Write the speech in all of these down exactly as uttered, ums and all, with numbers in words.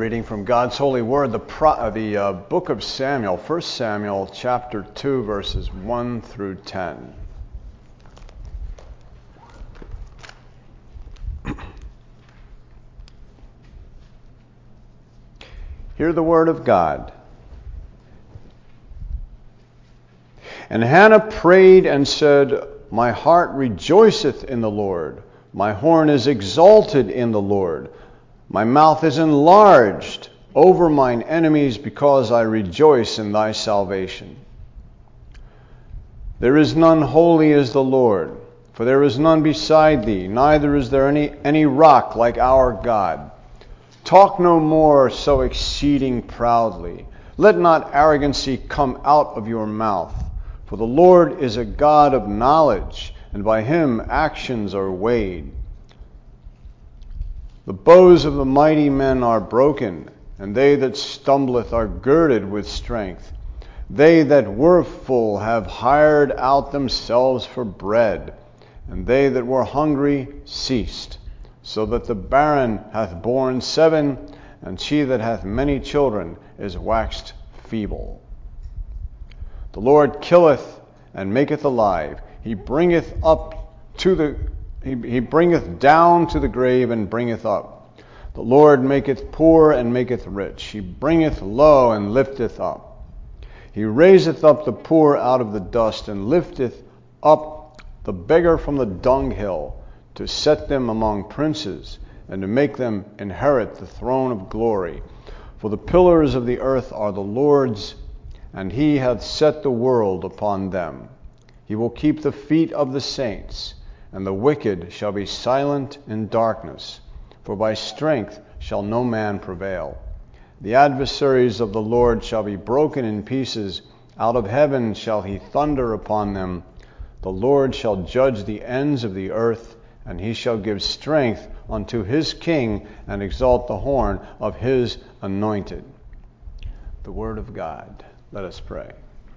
reading from God's holy word, the, pro, uh, the uh, book of Samuel, First Samuel chapter two, verses one through ten. Hear the word of God. And Hannah prayed and said, My heart rejoiceth in the Lord. My horn is exalted in the Lord. My mouth is enlarged over mine enemies, because I rejoice in thy salvation. There is none holy as the Lord, for there is none beside thee, neither is there any, any rock like our God. Talk no more so exceeding proudly. Let not arrogancy come out of your mouth. For the Lord is a God of knowledge, and by him actions are weighed. The bows of the mighty men are broken, and they that stumbleth are girded with strength. They that were full have hired out themselves for bread, and they that were hungry ceased, so that the barren hath borne seven, and she that hath many children is waxed feeble. The Lord killeth and maketh alive. He bringeth up to the he, he bringeth down to the grave and bringeth up. The Lord maketh poor and maketh rich. He bringeth low and lifteth up. He raiseth up the poor out of the dust, and lifteth up the beggar from the dunghill, to set them among princes, and to make them inherit the throne of glory. For the pillars of the earth are the Lord's, and he hath set the world upon them. He will keep the feet of the saints, and the wicked shall be silent in darkness, for by strength shall no man prevail. The adversaries of the Lord shall be broken in pieces. Out of heaven shall he thunder upon them. The Lord shall judge the ends of the earth, and he shall give strength unto his king, and exalt the horn of his anointed. The word of God. Let us pray.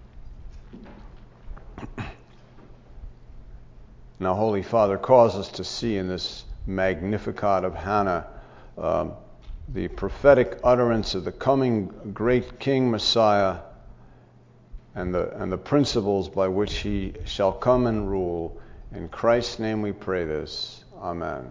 Now, Holy Father, cause us to see in this Magnificat of Hannah um, the prophetic utterance of the coming great King Messiah, and the and the principles by which he shall come and rule. In Christ's name we pray this. Amen.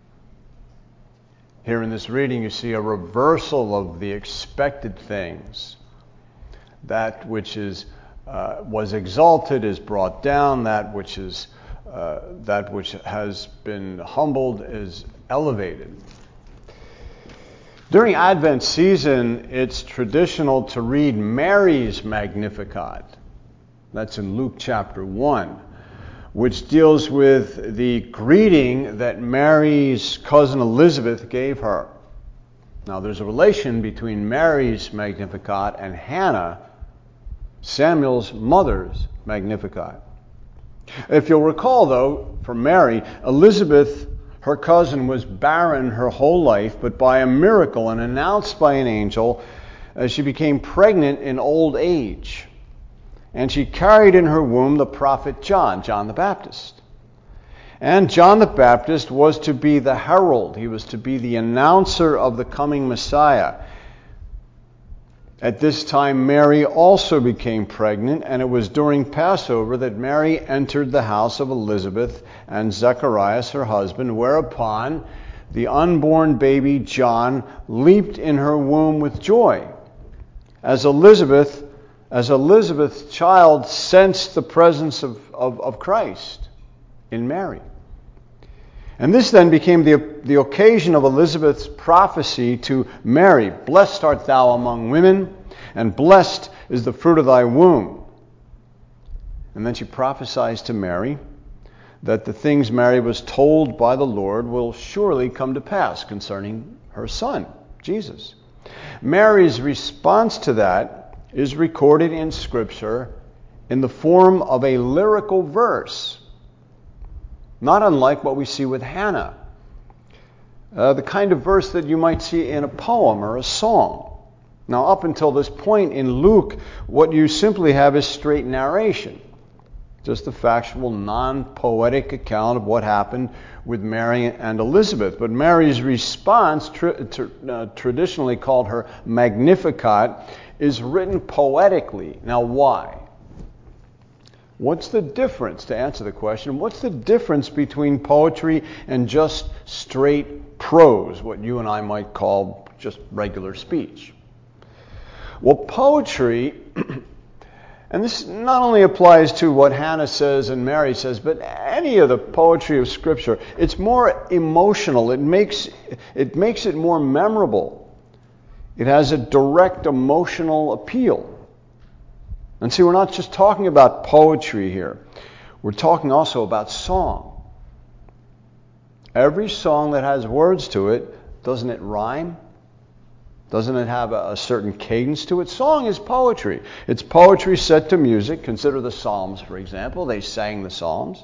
Here in this reading you see a reversal of the expected things. That which is uh, was exalted is brought down. That which is uh, that which has been humbled is elevated. During Advent season, it's traditional to read Mary's Magnificat. That's in Luke chapter one, which deals with the greeting that Mary's cousin Elizabeth gave her. Now, there's a relation between Mary's Magnificat and Hannah, Samuel's mother's Magnificat. If you'll recall, though, for Mary, Elizabeth, her cousin, was barren her whole life, but by a miracle and announced by an angel, uh, she became pregnant in old age. And she carried in her womb the prophet John, John the Baptist. And John the Baptist was to be the herald. He was to be the announcer of the coming Messiah. At this time, Mary also became pregnant, and it was during Passover that Mary entered the house of Elizabeth and Zacharias, her husband, whereupon the unborn baby John leaped in her womb with joy. As Elizabeth, as Elizabeth's child sensed the presence of, of, of Christ in Mary. And this then became the, the occasion of Elizabeth's prophecy to Mary. Blessed art thou among women, and blessed is the fruit of thy womb. And then she prophesies to Mary that the things Mary was told by the Lord will surely come to pass concerning her son, Jesus. Mary's response to that is recorded in Scripture in the form of a lyrical verse, not unlike what we see with Hannah. Uh, the kind of verse that you might see in a poem or a song. Now, up until this point in Luke, what you simply have is straight narration. just a factual, non-poetic account of what happened with Mary and Elizabeth. But Mary's response, tra- tra- uh, traditionally called her Magnificat, is written poetically. Now, why? What's the difference, to answer the question, what's the difference between poetry and just straight prose, what you and I might call just regular speech? Well, poetry, and this not only applies to what Hannah says and Mary says, but any of the poetry of Scripture, it's more emotional. It makes, it makes it more memorable. It has a direct emotional appeal. And see, we're not just talking about poetry here. We're talking also about song. Every song that has words to it, doesn't it rhyme? Doesn't it have a, a certain cadence to it? Song is poetry. It's poetry set to music. Consider the Psalms, for example. They sang the Psalms.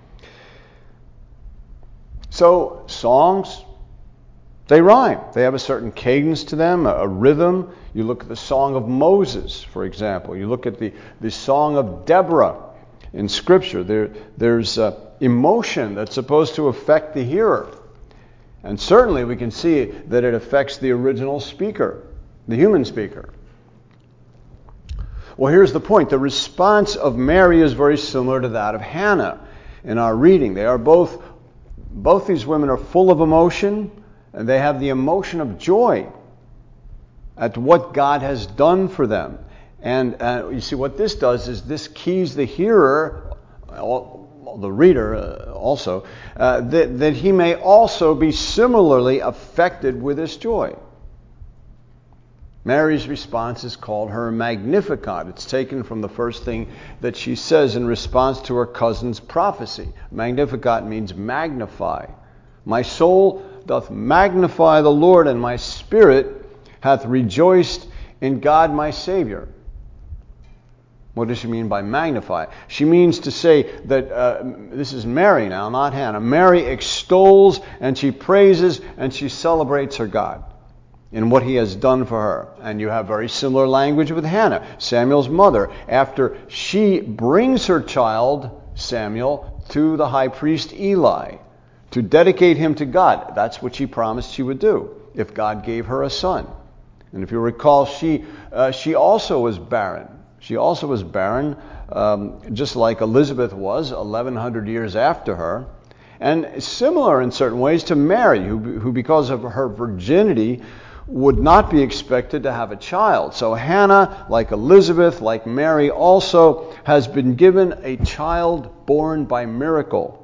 So, songs, they rhyme. They have a certain cadence to them, a, a rhythm. You look at the Song of Moses, for example. You look at the, the Song of Deborah in Scripture. There, there's uh, emotion that's supposed to affect the hearer. And certainly we can see that it affects the original speaker, the human speaker. Well, here's the point. The response of Mary is very similar to that of Hannah in our reading. They are both, both these women are full of emotion, and they have the emotion of joy at what God has done for them. And uh, you see, what this does is this keys the hearer, the reader uh, also, uh, that, that he may also be similarly affected with this joy. Mary's response is called her Magnificat. It's taken from the first thing that she says in response to her cousin's prophecy. Magnificat means magnify. My soul doth magnify the Lord, and my spirit hath rejoiced in God my Savior. What does she mean by magnify? She means to say that, uh, this is Mary now, not Hannah. Mary extols and she praises and she celebrates her God in what he has done for her. And you have very similar language with Hannah, Samuel's mother. After she brings her child, Samuel, to the high priest Eli to dedicate him to God. That's what she promised she would do if God gave her a son. And if you recall, she uh, she also was barren. She also was barren, um, just like Elizabeth was eleven hundred years after her. And similar in certain ways to Mary, who, who because of her virginity would not be expected to have a child. So Hannah, like Elizabeth, like Mary, also has been given a child born by miracle.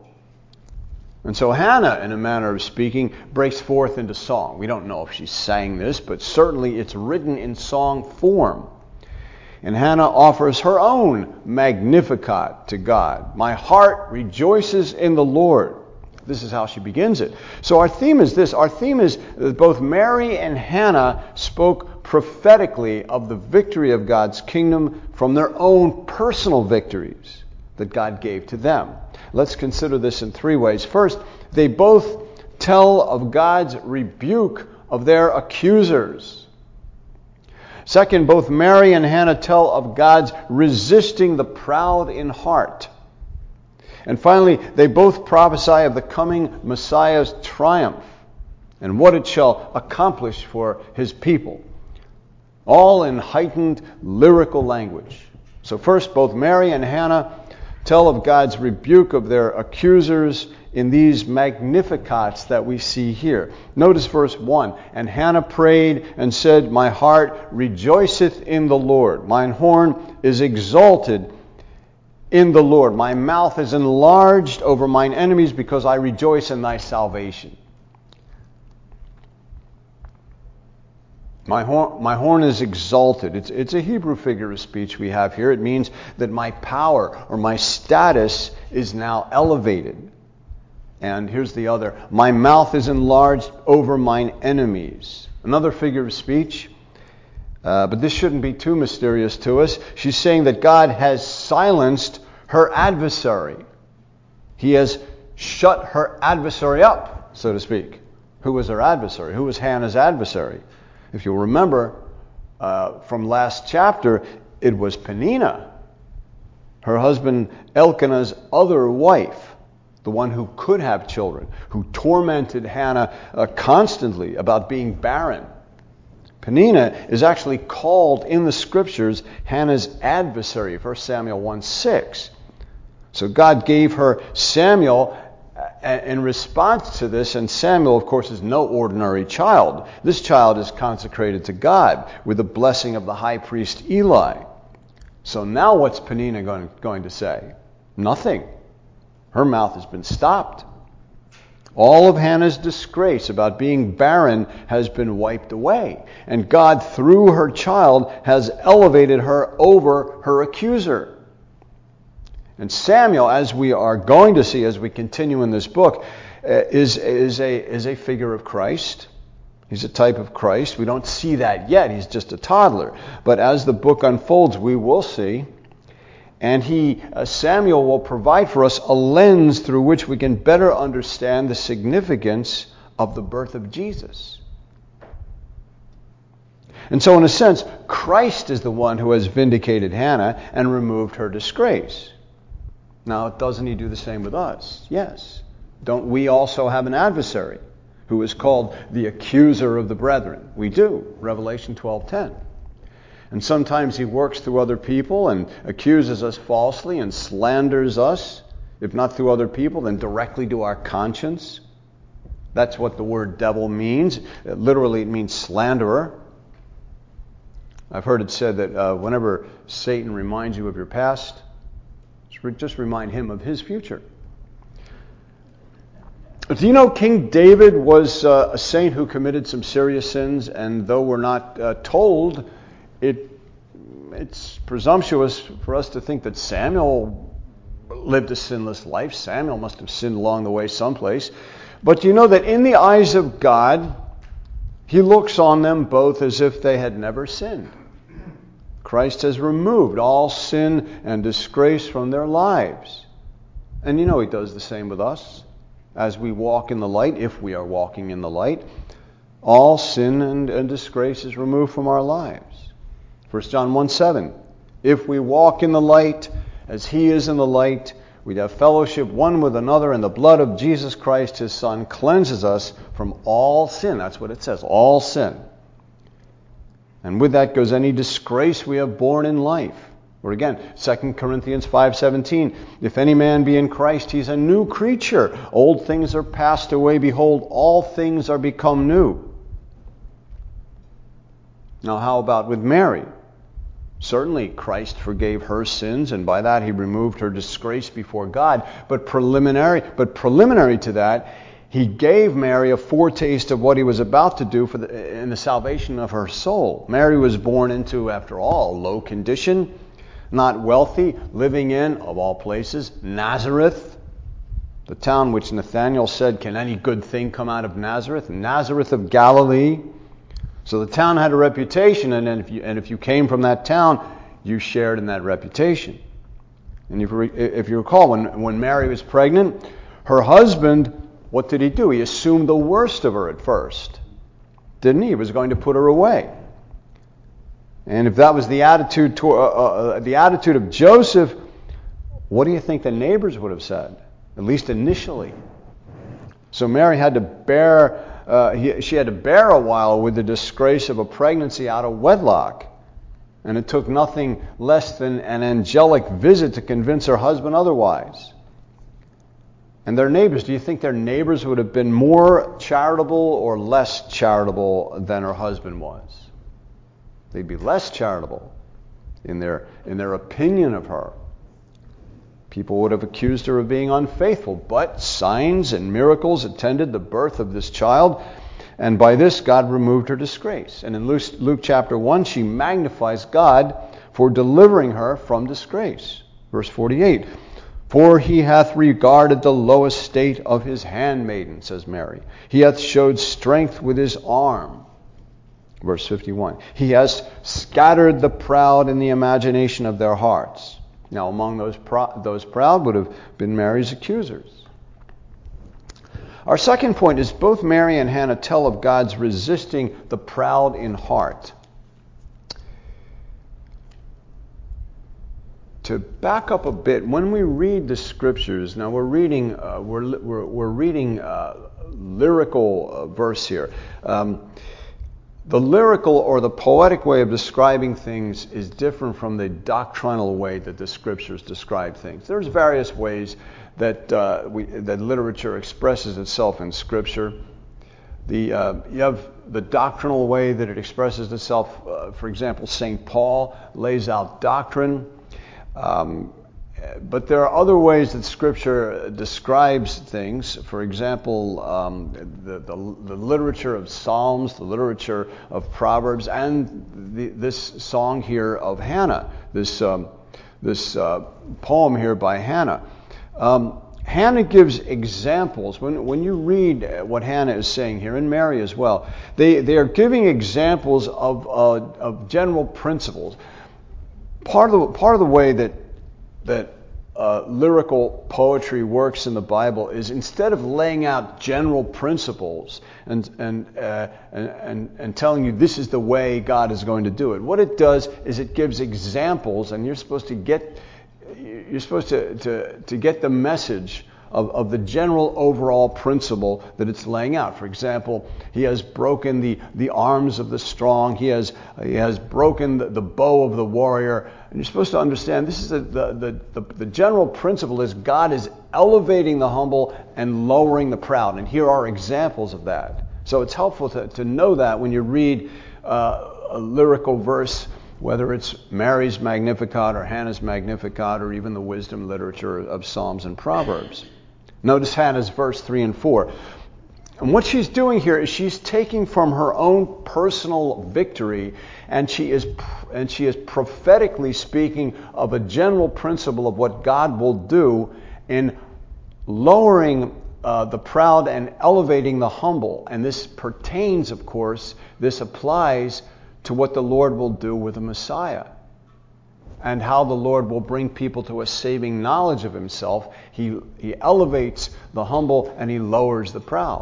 And so Hannah, in a manner of speaking, breaks forth into song. We don't know if she sang this, but certainly it's written in song form. And Hannah offers her own Magnificat to God. My heart rejoices in the Lord. This is how she begins it. So our theme is this. Our theme is that both Mary and Hannah spoke prophetically of the victory of God's kingdom from their own personal victories that God gave to them. Let's consider this in three ways. First, they both tell of God's rebuke of their accusers. Second, both Mary and Hannah tell of God's resisting the proud in heart. And finally, they both prophesy of the coming Messiah's triumph and what it shall accomplish for his people. All in heightened lyrical language. So first, both Mary and Hannah tell of God's rebuke of their accusers in these Magnificats that we see here. Notice verse one. And Hannah prayed and said, my heart rejoiceth in the Lord. Mine horn is exalted in the Lord. My mouth is enlarged over mine enemies because I rejoice in thy salvation. My horn, my horn is exalted. It's, it's a Hebrew figure of speech we have here. It means that my power or my status is now elevated. And here's the other. My mouth is enlarged over mine enemies. Another figure of speech. Uh, but this shouldn't be too mysterious to us. She's saying that God has silenced her adversary. He has shut her adversary up, so to speak. Who was her adversary? Who was Hannah's adversary? If you'll remember uh, from last chapter, it was Peninnah, her her husband Elkanah's other wife, the one who could have children, who tormented Hannah uh, constantly about being barren. Peninnah is actually called in the scriptures Hannah's adversary, First Samuel one six. So God gave her Samuel in response to this, and Samuel, of course, is no ordinary child. This child is consecrated to God with the blessing of the high priest Eli. So now what's Peninnah going, going to say? Nothing. Her mouth has been stopped. All of Hannah's disgrace about being barren has been wiped away. And God, through her child, has elevated her over her accuser. And Samuel, as we are going to see as we continue in this book, is, is, a, is a figure of Christ. He's a type of Christ. We don't see that yet. He's just a toddler. But as the book unfolds, we will see. And he, uh, Samuel will provide for us a lens through which we can better understand the significance of the birth of Jesus. And so in a sense, Christ is the one who has vindicated Hannah and removed her disgrace. Now, doesn't he do the same with us? Yes. Don't we also have an adversary who is called the accuser of the brethren? We do. Revelation twelve ten. And sometimes he works through other people and accuses us falsely and slanders us, if not through other people, then directly to our conscience. That's what the word devil means. Literally, it means slanderer. I've heard it said that uh, whenever Satan reminds you of your past, just remind him of his future. Do you know King David was uh, a saint who committed some serious sins, and though we're not uh, told, it it's presumptuous for us to think that Samuel lived a sinless life. Samuel must have sinned along the way someplace. But do you know that in the eyes of God, he looks on them both as if they had never sinned. Christ has removed all sin and disgrace from their lives. And you know he does the same with us. As we walk in the light, if we are walking in the light, all sin and, and disgrace is removed from our lives. First John one seven, if we walk in the light as he is in the light, we have fellowship one with another, and the blood of Jesus Christ, his Son, cleanses us from all sin. That's what it says, all sin. And with that goes any disgrace we have borne in life. Or again, Second Corinthians five seventeen, if any man be in Christ, he's a new creature. Old things are passed away. Behold, all things are become new. Now, how about with Mary? Certainly, Christ forgave her sins, and by that he removed her disgrace before God. But preliminary, but preliminary to that, he gave Mary a foretaste of what he was about to do for the, in the salvation of her soul. Mary was born into, after all, low condition, not wealthy, living in, of all places, Nazareth, the town which Nathanael said, can any good thing come out of Nazareth? Nazareth of Galilee. So the town had a reputation, and if you, and if you came from that town, you shared in that reputation. And if you, if you recall, when, when Mary was pregnant, her husband, what did he do? He assumed the worst of her at first. Didn't he? He was going to put her away. And if that was the attitude to, uh, uh, the attitude of Joseph, what do you think the neighbors would have said? At least initially. So Mary had to bear, uh, he, she had to bear a while with the disgrace of a pregnancy out of wedlock. And it took nothing less than an angelic visit to convince her husband otherwise. And their neighbors, do you think their neighbors would have been more charitable or less charitable than her husband was? They'd be less charitable in their in their opinion of her. People would have accused her of being unfaithful, but signs and miracles attended the birth of this child, and by this God removed her disgrace. And in Luke, Luke chapter one, she magnifies God for delivering her from disgrace. Verse forty-eight, for he hath regarded the low estate of his handmaiden, says Mary. He hath showed strength with his arm. Verse fifty-one, he has scattered the proud in the imagination of their hearts. Now, among those, pro- those proud would have been Mary's accusers. Our second point is both Mary and Hannah tell of God's resisting the proud in heart. to back up a bit, when we read the scriptures, now we're reading uh, we're, we're we're reading uh, lyrical uh, verse here. Um, the lyrical or the poetic way of describing things is different from the doctrinal way that the scriptures describe things. There's various ways that uh, we that literature expresses itself in scripture. The uh, you have the doctrinal way that it expresses itself. Uh, for example, Saint Paul lays out doctrine. Um, but there are other ways that Scripture describes things. For example, um, the, the, the literature of Psalms, the literature of Proverbs, and the, this song here of Hannah, this um, this uh, poem here by Hannah. Um, Hannah gives examples. When when you read what Hannah is saying here, and Mary as well, they, they are giving examples of uh, of general principles. Part of the part of the way that that uh, lyrical poetry works in the Bible is, instead of laying out general principles and and uh, and, and and telling you this is the way God is going to do it, what it does is it gives examples, and you're supposed to get you're supposed to to, to get the message Of, of the general overall principle that it's laying out. For example, he has broken the, the arms of the strong. He has he has broken the, the bow of the warrior. And you're supposed to understand this is a, the, the, the, the general principle is God is elevating the humble and lowering the proud. And here are examples of that. So it's helpful to, to know that when you read uh, a lyrical verse, whether it's Mary's Magnificat or Hannah's Magnificat or even the wisdom literature of Psalms and Proverbs. Notice Hannah's verse three and four. And what she's doing here is she's taking from her own personal victory, and she is and she is prophetically speaking of a general principle of what God will do in lowering uh, the proud and elevating the humble. And this pertains, of course, this applies to what the Lord will do with the Messiah, and how the Lord will bring people to a saving knowledge of himself. He, he elevates the humble and he lowers the proud.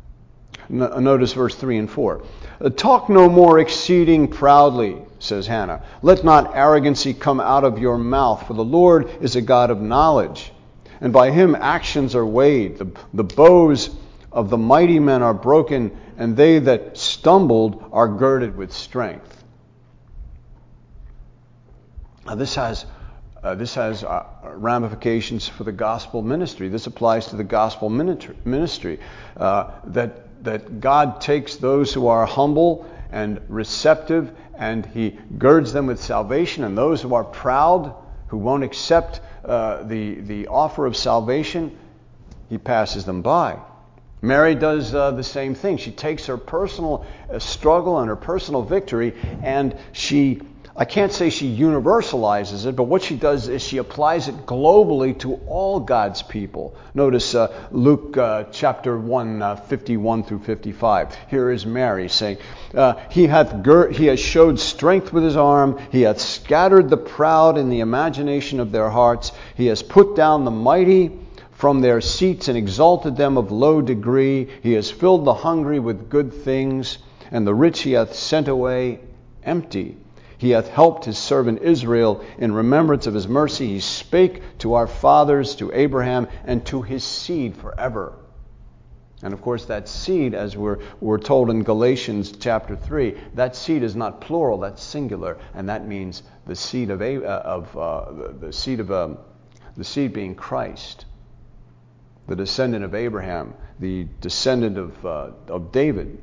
No, notice verse three and four. Talk no more exceeding proudly, says Hannah. Let not arrogancy come out of your mouth, for the Lord is a God of knowledge, and by him actions are weighed. The, the bows of the mighty men are broken, and they that stumbled are girded with strength. Now this has uh, this has uh, ramifications for the gospel ministry. This applies to the gospel ministry. Uh, that that God takes those who are humble and receptive, and he girds them with salvation, and those who are proud, who won't accept uh, the the offer of salvation, he passes them by. Mary does uh, the same thing. She takes her personal uh, struggle and her personal victory, and she, I can't say she universalizes it, but what she does is she applies it globally to all God's people. Notice uh, Luke uh, chapter one, uh, fifty-one through fifty-five. Here is Mary saying, uh, he hath gir- he has showed strength with his arm. He hath scattered the proud in the imagination of their hearts. He has put down the mighty from their seats and exalted them of low degree. He has filled the hungry with good things, and the rich he hath sent away empty. He hath helped his servant Israel in remembrance of his mercy. He spake to our fathers, to Abraham, and to his seed forever. And of course that seed, as we're, we're told in Galatians chapter three, that seed is not plural, that's singular, and that means the seed of, of uh, the seed of um, the seed being Christ, the descendant of Abraham, the descendant of, uh, of David.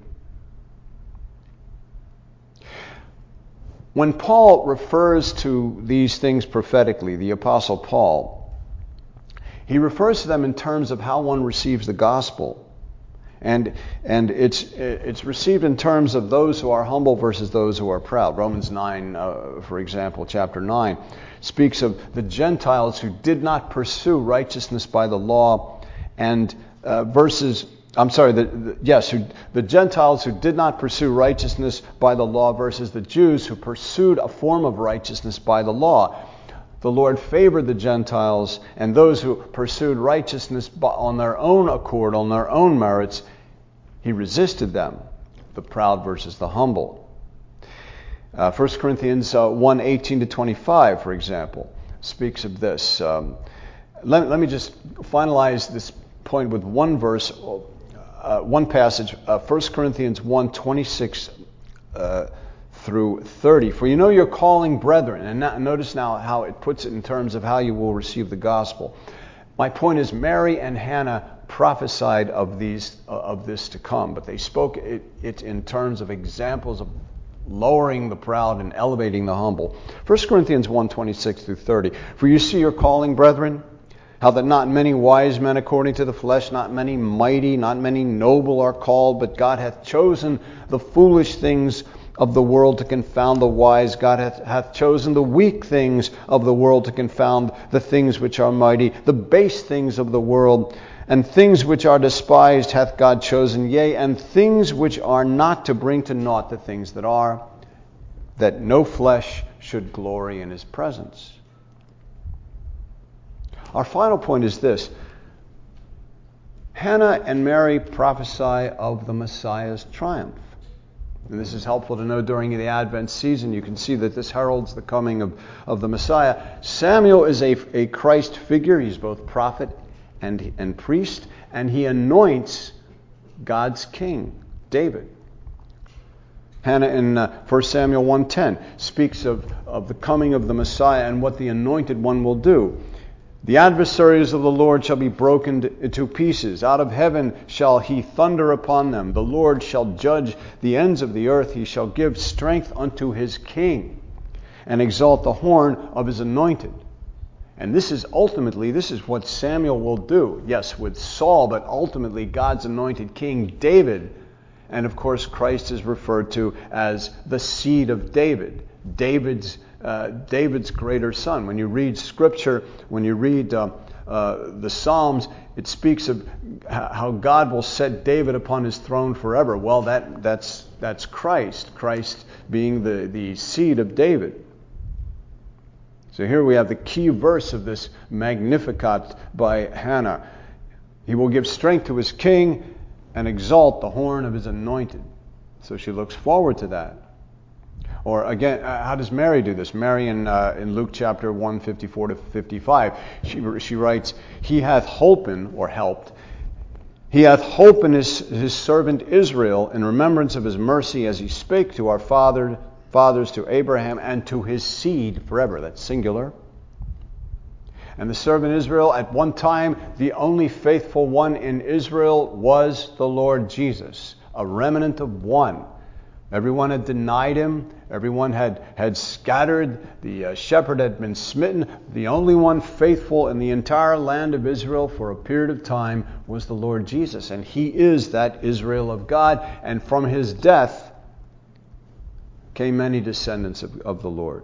When Paul refers to these things prophetically, the Apostle Paul, he refers to them in terms of how one receives the gospel. And and it's it's received in terms of those who are humble versus those who are proud. Romans nine, uh, for example, chapter nine, speaks of the Gentiles who did not pursue righteousness by the law, and uh, verses, I'm sorry, the, the, yes, who, the Gentiles who did not pursue righteousness by the law versus the Jews who pursued a form of righteousness by the law. The Lord favored the Gentiles, and those who pursued righteousness on their own accord, on their own merits, he resisted them, the proud versus the humble. Uh, First Corinthians uh, one, eighteen to twenty-five, for example, speaks of this. Um, let, let me just finalize this point with one verse, uh, one passage, uh, First Corinthians one, twenty-six uh, through thirty. For you know your calling, brethren. And now, notice now how it puts it in terms of how you will receive the gospel. My point is, Mary and Hannah prophesied of these uh, of this to come, but they spoke it, it in terms of examples of lowering the proud and elevating the humble. First Corinthians one, twenty-six through thirty. For you see your calling, brethren, how that not many wise men according to the flesh, not many mighty, not many noble are called, but God hath chosen the foolish things of the world to confound the wise. God hath, hath chosen the weak things of the world to confound the things which are mighty. The base things of the world and things which are despised hath God chosen, yea, and things which are not, to bring to naught the things that are, that no flesh should glory in his presence. Our final point is this. Hannah and Mary prophesy of the Messiah's triumph. And this is helpful to know during the Advent season. You can see that this heralds the coming of, of the Messiah. Samuel is a, a Christ figure. He's both prophet and, and priest. And he anoints God's king, David. Hannah in uh, First Samuel one ten speaks of, of the coming of the Messiah and what the anointed one will do. The adversaries of the Lord shall be broken into pieces. Out of heaven shall he thunder upon them. The Lord shall judge the ends of the earth. He shall give strength unto his king and exalt the horn of his anointed. And this is ultimately, this is what Samuel will do. Yes, with Saul, but ultimately God's anointed king, David. And of course, Christ is referred to as the seed of David. David's Uh, David's greater son. When you read Scripture, when you read uh, uh, the Psalms, it speaks of how God will set David upon his throne forever. Well, that that's that's Christ. Christ being the, the seed of David. So here we have the key verse of this Magnificat by Hannah. He will give strength to his king and exalt the horn of his anointed. So she looks forward to that. Or again, how does Mary do this? Mary in, uh, in Luke chapter one, fifty-four to fifty-five, she, she writes, He hath holpen, or helped, He hath holpen his, his servant Israel in remembrance of his mercy as he spake to our father, fathers, to Abraham, and to his seed forever. That's singular. And the servant Israel, at one time, the only faithful one in Israel was the Lord Jesus, a remnant of one. Everyone had denied him. Everyone had, had scattered. The uh, shepherd had been smitten. The only one faithful in the entire land of Israel for a period of time was the Lord Jesus. And he is that Israel of God. And from his death came many descendants of, of the Lord.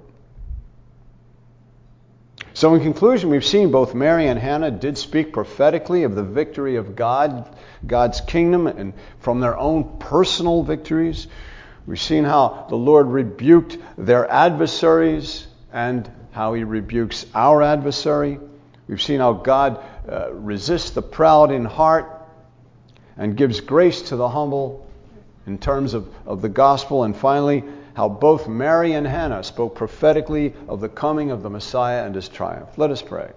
So in conclusion, we've seen both Mary and Hannah did speak prophetically of the victory of God, God's kingdom, and from their own personal victories. We've seen how the Lord rebuked their adversaries and how he rebukes our adversary. We've seen how God uh, resists the proud in heart and gives grace to the humble in terms of, of the gospel. And finally, how both Mary and Hannah spoke prophetically of the coming of the Messiah and his triumph. Let us pray.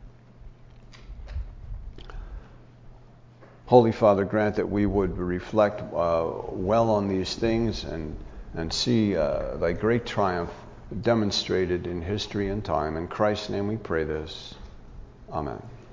Holy Father, grant that we would reflect uh, well on these things and, and see uh, thy great triumph demonstrated in history and time. In Christ's name we pray this. Amen.